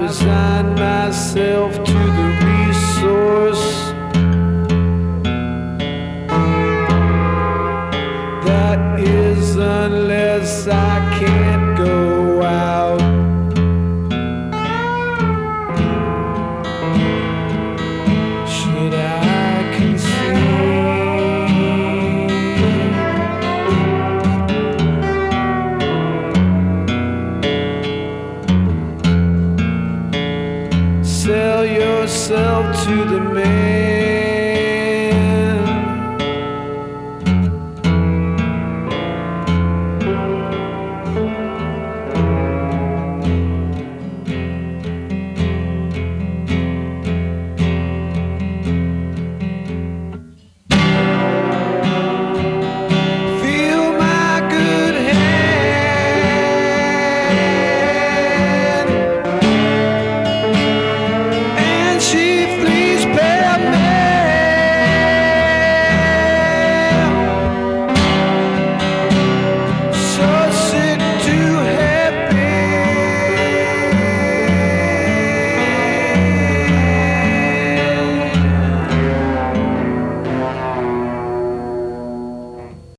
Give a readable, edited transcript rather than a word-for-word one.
resign myself to the resource that is, unless I can't go out. Should I sell yourself to the man?